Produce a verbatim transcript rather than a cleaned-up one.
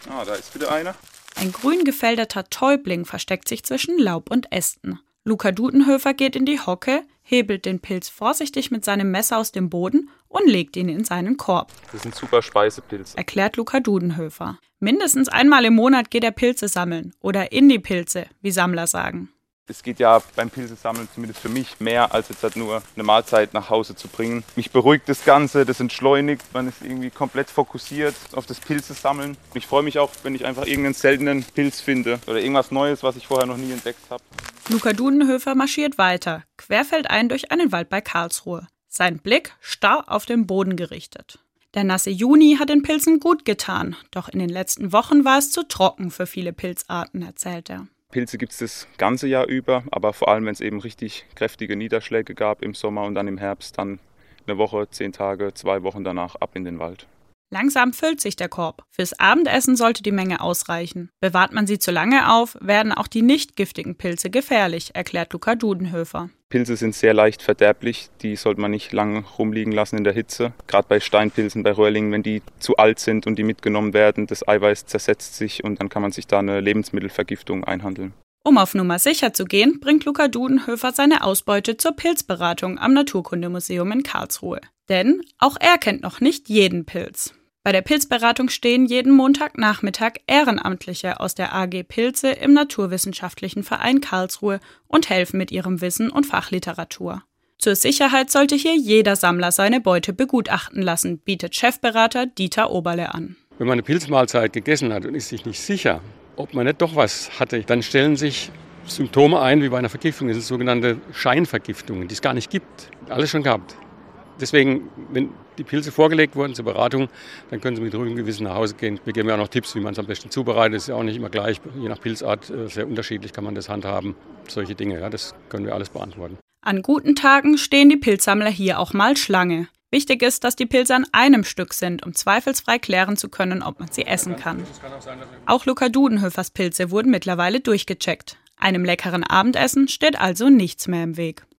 Ah, da ist wieder einer. Ein grün gefälderter Täubling versteckt sich zwischen Laub und Ästen. Luca Dudenhöfer geht in die Hocke, hebelt den Pilz vorsichtig mit seinem Messer aus dem Boden und legt ihn in seinen Korb. Das sind super Speisepilze, erklärt Luca Dudenhöfer. Mindestens einmal im Monat geht er Pilze sammeln oder in die Pilze, wie Sammler sagen. Es geht ja beim Pilzesammeln zumindest für mich mehr, als jetzt halt nur eine Mahlzeit nach Hause zu bringen. Mich beruhigt das Ganze, das entschleunigt, man ist irgendwie komplett fokussiert auf das Pilzesammeln. Ich freue mich auch, wenn ich einfach irgendeinen seltenen Pilz finde oder irgendwas Neues, was ich vorher noch nie entdeckt habe. Luca Dudenhöfer marschiert weiter, querfeldein durch einen Wald bei Karlsruhe. Sein Blick starr auf den Boden gerichtet. Der nasse Juni hat den Pilzen gut getan, doch in den letzten Wochen war es zu trocken für viele Pilzarten, erzählt er. Pilze gibt es das ganze Jahr über, aber vor allem, wenn es eben richtig kräftige Niederschläge gab im Sommer und dann im Herbst, dann eine Woche, zehn Tage, zwei Wochen danach ab in den Wald. Langsam füllt sich der Korb. Fürs Abendessen sollte die Menge ausreichen. Bewahrt man sie zu lange auf, werden auch die nicht giftigen Pilze gefährlich, erklärt Luca Dudenhöfer. Pilze sind sehr leicht verderblich, die sollte man nicht lang rumliegen lassen in der Hitze. Gerade bei Steinpilzen, bei Röhrlingen, wenn die zu alt sind und die mitgenommen werden, das Eiweiß zersetzt sich und dann kann man sich da eine Lebensmittelvergiftung einhandeln. Um auf Nummer sicher zu gehen, bringt Luca Dudenhöfer seine Ausbeute zur Pilzberatung am Naturkundemuseum in Karlsruhe. Denn auch er kennt noch nicht jeden Pilz. Bei der Pilzberatung stehen jeden Montagnachmittag Ehrenamtliche aus der A G Pilze im Naturwissenschaftlichen Verein Karlsruhe und helfen mit ihrem Wissen und Fachliteratur. Zur Sicherheit sollte hier jeder Sammler seine Beute begutachten lassen, bietet Chefberater Dieter Oberle an. Wenn man eine Pilzmahlzeit gegessen hat und ist sich nicht sicher, ob man nicht doch was hatte, dann stellen sich Symptome ein wie bei einer Vergiftung. Das sind sogenannte Scheinvergiftungen, die es gar nicht gibt. Alles schon gehabt. Deswegen, wenn die Pilze vorgelegt wurden zur Beratung, dann können Sie mit ruhigem Gewissen nach Hause gehen. Wir geben ja auch noch Tipps, wie man es am besten zubereitet. Das ist ja auch nicht immer gleich. Je nach Pilzart sehr unterschiedlich kann man das handhaben. Solche Dinge, ja, das können wir alles beantworten. An guten Tagen stehen die Pilzsammler hier auch mal Schlange. Wichtig ist, dass die Pilze an einem Stück sind, um zweifelsfrei klären zu können, ob man sie essen kann. Auch Luca Dudenhöfers Pilze wurden mittlerweile durchgecheckt. Einem leckeren Abendessen steht also nichts mehr im Weg.